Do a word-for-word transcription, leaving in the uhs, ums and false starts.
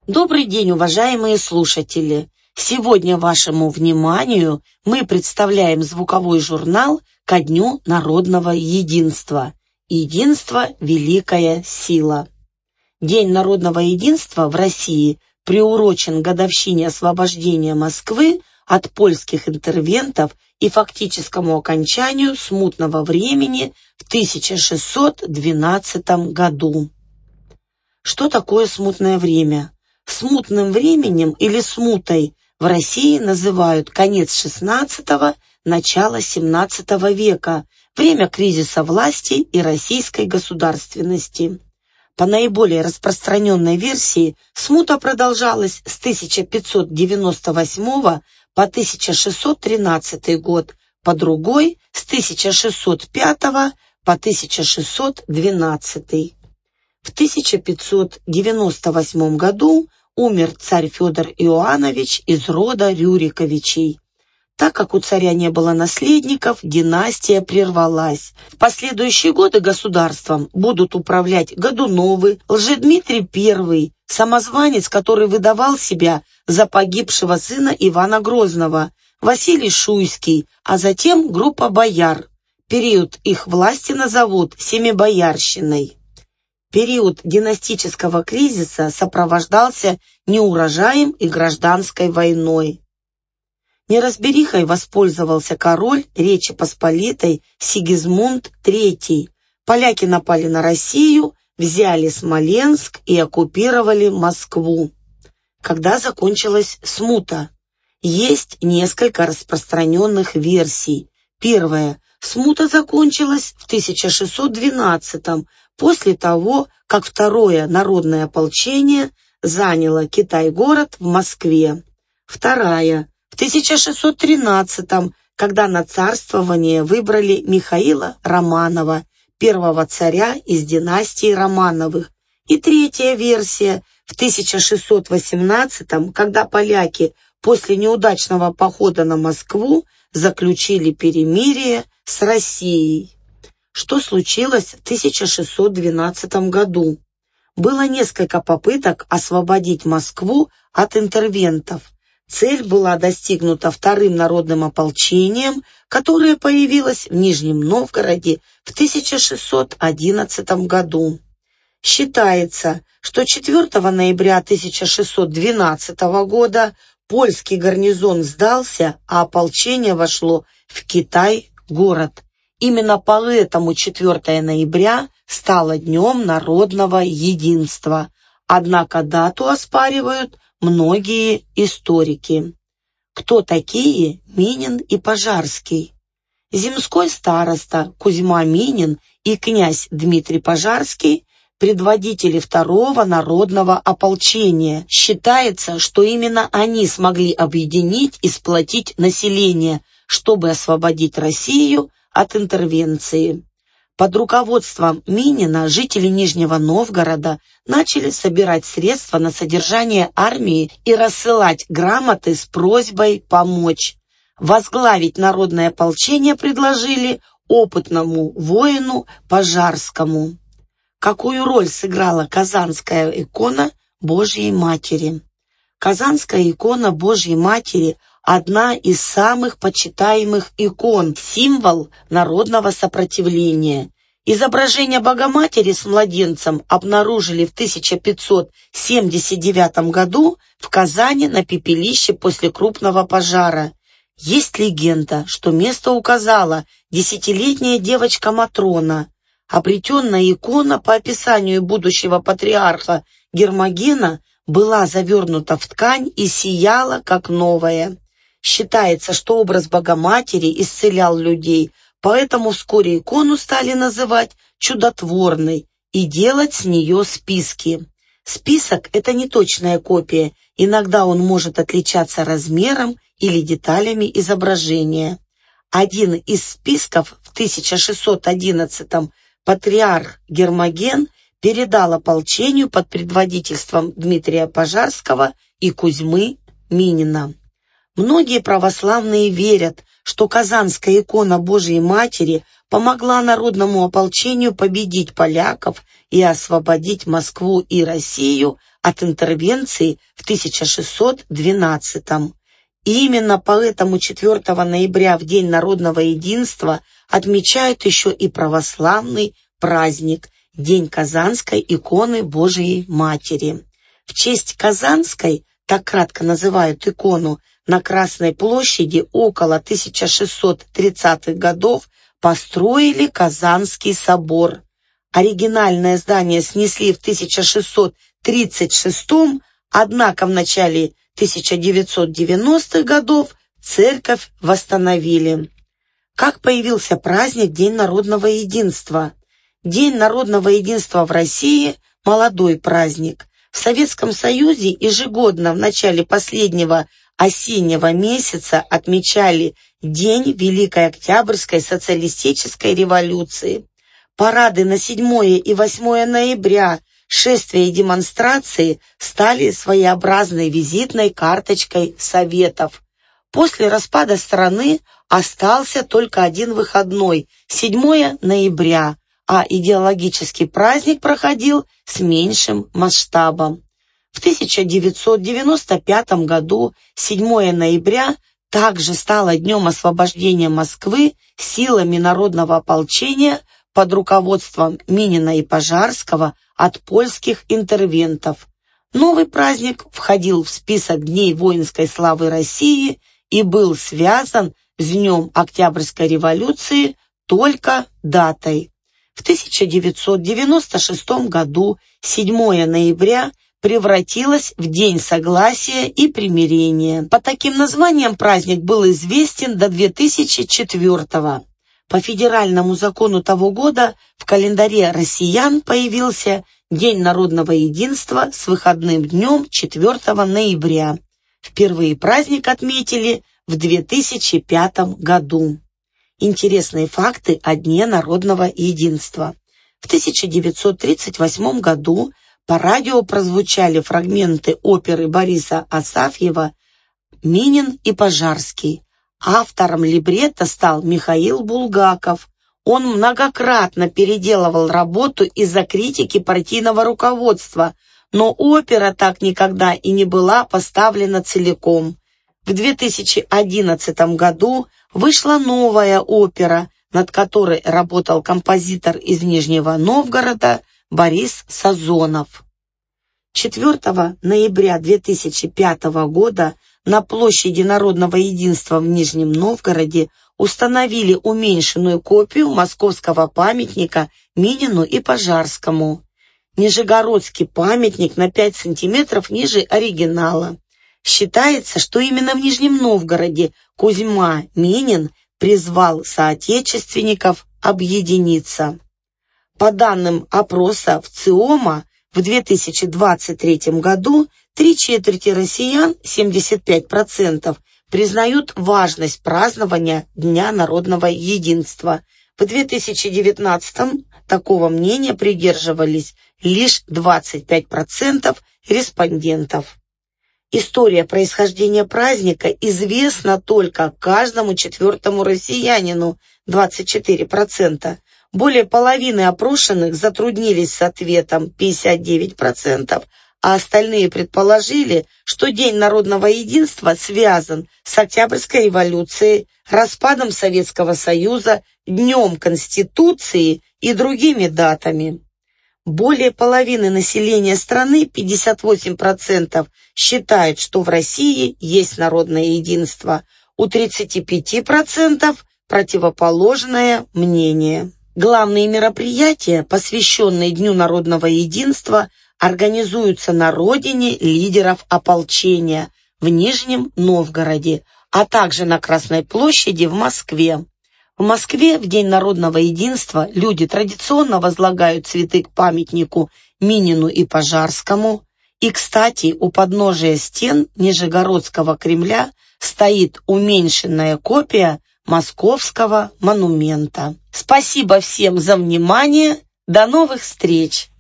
Добрый день, уважаемые слушатели! Сегодня вашему вниманию мы представляем звуковой журнал ко Дню народного единства. Единство – великая сила. День народного единства в России приурочен к годовщине освобождения Москвы от польских интервентов и фактическому окончанию смутного времени в тысяча шестьсот двенадцатом году. Что такое смутное время? Смутным временем или смутой в России называют конец шестнадцатого – начало семнадцатого века, время кризиса власти и российской государственности. По наиболее распространенной версии, смута продолжалась с тысяча пятьсот девяносто восьмого по тысяча шестьсот тринадцатый год, по другой – с тысяча шестьсот пятого по тысяча шестьсот двенадцатый. В тысяча пятьсот девяносто восьмом году умер царь Федор Иоанович из рода Рюриковичей. Так как у царя не было наследников, династия прервалась. В последующие годы государством будут управлять Годуновы, Лжедмитрий Первый, самозванец, который выдавал себя за погибшего сына Ивана Грозного, Василий Шуйский, а затем группа бояр. Период их власти назовут Семибоярщиной. Период династического кризиса сопровождался неурожаем и гражданской войной. Неразберихой воспользовался король Речи Посполитой Сигизмунд Третий. Поляки напали на Россию, взяли Смоленск и оккупировали Москву. Когда закончилась смута? Есть несколько распространенных версий. Первая. Смута закончилась в тысяча шестьсот двенадцатом, после того, как второе народное ополчение заняло Китай-город в Москве. Вторая. В тысяча шестьсот тринадцатом, когда на царствование выбрали Михаила Романова, первого царя из династии Романовых. И третья версия. В тысяча шестьсот восемнадцатом, когда поляки после неудачного похода на Москву заключили перемирие с Россией. Что случилось в тысяча шестьсот двенадцатом году? Было несколько попыток освободить Москву от интервентов. Цель была достигнута вторым народным ополчением, которое появилось в Нижнем Новгороде в тысяча шестьсот одиннадцатом году. Считается, что четвёртого ноября тысяча шестьсот двенадцатого года польский гарнизон сдался, а ополчение вошло в Китай-город. Именно поэтому четвёртого ноября стало Днем народного единства. Однако дату оспаривают многие историки. Кто такие Минин и Пожарский? Земской староста Кузьма Минин и князь Дмитрий Пожарский – предводители второго народного ополчения. Считается, что именно они смогли объединить и сплотить население, чтобы освободить Россию от интервенции. Под руководством Минина жители Нижнего Новгорода начали собирать средства на содержание армии и рассылать грамоты с просьбой помочь. Возглавить народное ополчение предложили опытному воину Пожарскому. Какую роль сыграла Казанская икона Божьей Матери? Казанская икона Божьей Матери – одна из самых почитаемых икон, символ народного сопротивления. Изображение Богоматери с младенцем обнаружили в тысяча пятьсот семьдесят девятом году в Казани на пепелище после крупного пожара. Есть легенда, что место указала десятилетняя девочка Матрона. Обретенная икона по описанию будущего патриарха Гермогена была завернута в ткань и сияла, как новая. Считается, что образ Богоматери исцелял людей, поэтому вскоре икону стали называть чудотворной и делать с нее списки. Список – это не точная копия, иногда он может отличаться размером или деталями изображения. Один из списков в тысяча шестьсот одиннадцатом патриарх Гермоген передал ополчению под предводительством Дмитрия Пожарского и Кузьмы Минина. Многие православные верят, что Казанская икона Божьей Матери помогла народному ополчению победить поляков и освободить Москву и Россию от интервенции в тысяча шестьсот двенадцатом. И именно поэтому четвёртого ноября, в День народного единства, отмечают еще и православный праздник – День Казанской иконы Божией Матери. В честь Казанской, так кратко называют икону, на Красной площади около тысяча шестьсот тридцатых годов построили Казанский собор. Оригинальное здание снесли в тысяча шестьсот тридцать шестом, однако в начале тысяча девятьсот девяностых годов церковь восстановили. Как появился праздник День народного единства? День народного единства в России – молодой праздник. В Советском Союзе ежегодно в начале последнего осеннего месяца отмечали День Великой Октябрьской социалистической революции. Парады на седьмое и восьмое ноября, шествия и демонстрации стали своеобразной визитной карточкой Советов. После распада страны остался только один выходной – седьмое ноября, а идеологический праздник проходил с меньшим масштабом. В тысяча девятьсот девяносто пятом году седьмое ноября также стало днем освобождения Москвы силами народного ополчения под руководством Минина и Пожарского от польских интервентов. Новый праздник входил в список Дней воинской славы России и был связан с Днем Октябрьской революции только датой. В тысяча девятьсот девяносто шестом году седьмое ноября превратилось в День согласия и примирения. По таким названиям праздник был известен до две тысячи четвёртого. По федеральному закону того года в календаре россиян появился День народного единства с выходным днем четвёртого ноября. Впервые праздник отметили в две тысячи пятом году. Интересные факты о Дне народного единства. В тысяча девятьсот тридцать восьмом году по радио прозвучали фрагменты оперы Бориса Асафьева «Минин и Пожарский». Автором либретто стал Михаил Булгаков. Он многократно переделывал работу из-за критики партийного руководства, но опера так никогда и не была поставлена целиком. В две тысячи одиннадцатом году вышла новая опера, над которой работал композитор из Нижнего Новгорода Борис Сазонов. четвёртого ноября две тысячи пятого года на площади Народного единства в Нижнем Новгороде установили уменьшенную копию московского памятника Минину и Пожарскому. Нижегородский памятник на пять сантиметров ниже оригинала. Считается, что именно в Нижнем Новгороде Кузьма Минин призвал соотечественников объединиться. По данным опроса ВЦИОМа, в две тысячи двадцать третьем году три четверти россиян, семьдесят пять процентов, признают важность празднования Дня народного единства. В две тысячи девятнадцатом такого мнения придерживались лишь двадцать пять процентов респондентов. История происхождения праздника известна только каждому четвертому россиянину, двадцать четыре процента. Более половины опрошенных затруднились с ответом, пятьдесят девять процентов, а остальные предположили, что День народного единства связан с Октябрьской революцией, распадом Советского Союза, Днем Конституции и другими датами. Более половины населения страны, пятьдесят восемь процентов, считают, что в России есть народное единство. У тридцати пяти процентов противоположное мнение. Главные мероприятия, посвященные Дню народного единства, организуются на родине лидеров ополчения в Нижнем Новгороде, а также на Красной площади в Москве. В Москве в День народного единства люди традиционно возлагают цветы к памятнику Минину и Пожарскому. И, кстати, у подножия стен Нижегородского Кремля стоит уменьшенная копия Московского монумента. Спасибо всем за внимание. До новых встреч!